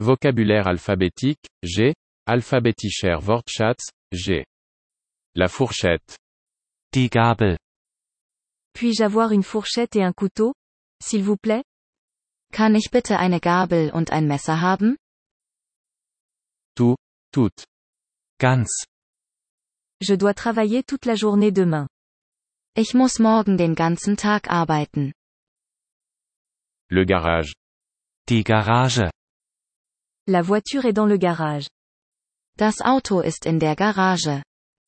Vocabulaire alphabétique, G. Alphabetischer Wortschatz, G. La fourchette. Die Gabel. Puis-je avoir une fourchette et un couteau, s'il vous plaît? Kann ich bitte eine Gabel und ein Messer haben? Tout, toute. Ganz. Je dois travailler toute la journée demain. Ich muss morgen den ganzen Tag arbeiten. Le garage. Die Garage. La voiture est dans le garage. Das Auto ist in der Garage.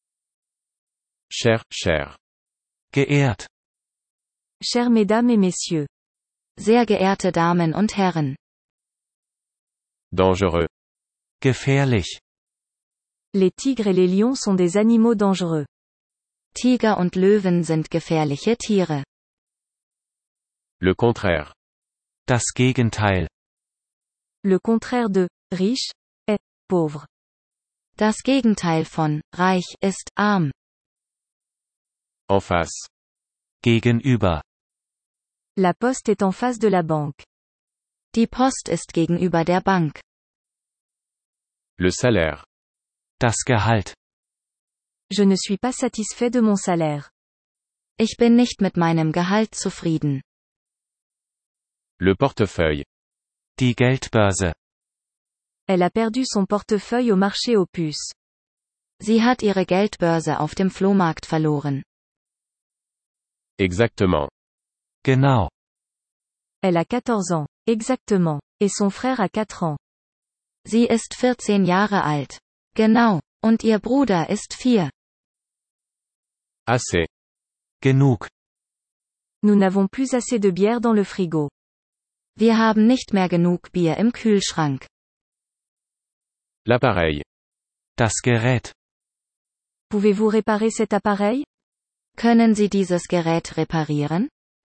Cher, cher. Geehrt. Chères mesdames et messieurs. Sehr geehrte Damen und Herren. Dangereux. Gefährlich. Les tigres et les lions sont des animaux dangereux. Tiger und Löwen sind gefährliche Tiere. Le contraire. Das Gegenteil. Le contraire de riche est pauvre. Das Gegenteil von reich ist arm. En face. Gegenüber. La poste est en face de la banque. Die Post ist gegenüber der Bank. Le salaire. Das Gehalt. Je ne suis pas satisfait de mon salaire. Ich bin nicht mit meinem Gehalt zufrieden. Le portefeuille. Die Geldbörse. Elle a perdu son portefeuille au marché aux puces. Sie hat ihre Geldbörse auf dem Flohmarkt verloren. Exactement. Genau. Elle a 14 ans, exactement, et son frère a 4 ans. Sie ist 14 Jahre alt. Genau. Und ihr Bruder ist 4. Assez. Genug. Nous n'avons plus assez de bière dans le frigo. Wir haben nicht mehr genug Bier im Kühlschrank. L'appareil. Das Gerät. Pouvez-vous réparer cet appareil? Können Sie dieses Gerät reparieren?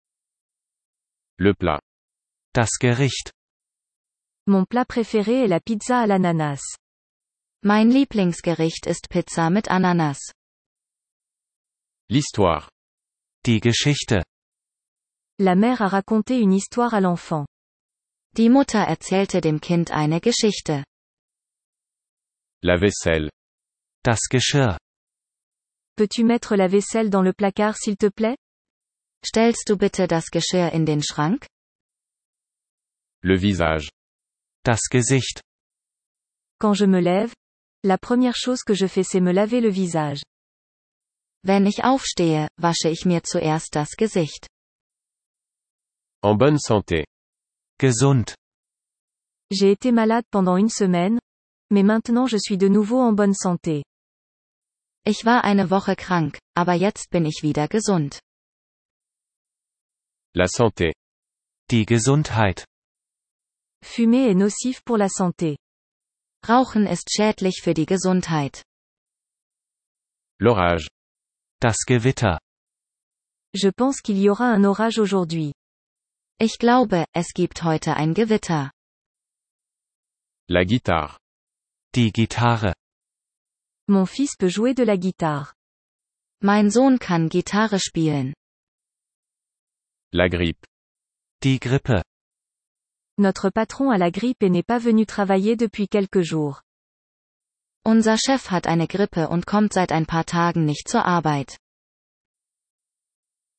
Le plat. Das Gericht. Mon plat préféré est la pizza à l'ananas. Mein Lieblingsgericht ist Pizza mit Ananas. L'histoire. Die Geschichte. La mère a raconté une histoire à l'enfant. Die Mutter erzählte dem Kind eine Geschichte. La vaisselle. Das Geschirr. Peux-tu mettre la vaisselle dans le placard s'il te plaît? Stellst du bitte das Geschirr in den Schrank? Le visage. Das Gesicht. Quand je me lève, la première chose que je fais c'est me laver le visage. Wenn ich aufstehe, wasche ich mir zuerst das Gesicht. En bonne santé. Gesund. J'ai été malade pendant une semaine, mais maintenant je suis de nouveau en bonne santé. Ich war eine Woche krank, aber jetzt bin ich wieder gesund. La santé. Die Gesundheit. Fumer est nocif pour la santé. Rauchen ist schädlich für die Gesundheit. L'orage. Das Gewitter. Je pense qu'il y aura un orage aujourd'hui. Ich glaube, es gibt heute ein Gewitter. La guitare. Die Gitarre. Mon fils peut jouer de la guitare. Mein Sohn kann Gitarre spielen. La grippe. Die Grippe. Notre patron a la grippe et n'est pas venu travailler depuis quelques jours. Unser Chef hat eine Grippe und kommt seit ein paar Tagen nicht zur Arbeit.